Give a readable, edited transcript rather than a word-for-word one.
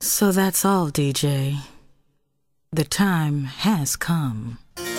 So that's all, DJ. The time has come.